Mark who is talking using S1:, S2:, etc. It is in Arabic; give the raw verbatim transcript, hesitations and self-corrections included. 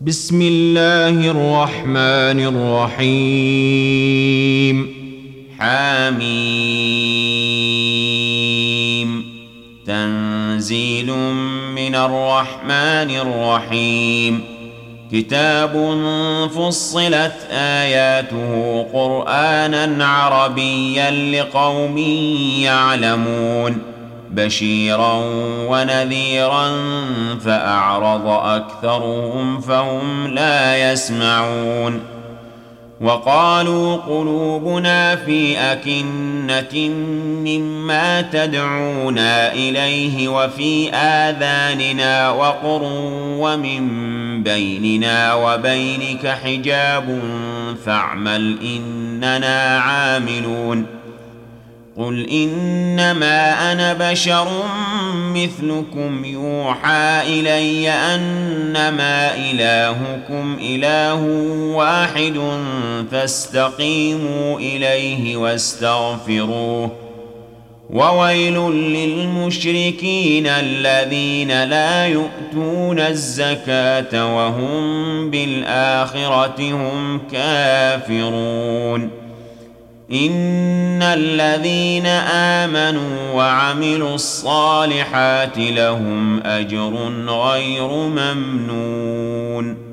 S1: بسم الله الرحمن الرحيم حميم تنزيل من الرحمن الرحيم كتاب فصلت آياته قرآنا عربيا لقوم يعلمون بشيرا ونذيرا فأعرض أكثرهم فهم لا يسمعون وقالوا قلوبنا في أكنة مما تدعونا إليه وفي آذاننا وقر ومن بيننا وبينك حجاب فاعمل إننا عاملون قل إنما أنا بشر مثلكم يوحى إلي أنما إلهكم إله واحد فاستقيموا إليه واستغفروه وويل للمشركين الذين لا يؤتون الزكاة وهم بالآخرة هم كافرون إن الذين آمنوا وعملوا الصالحات لهم أجر غير ممنون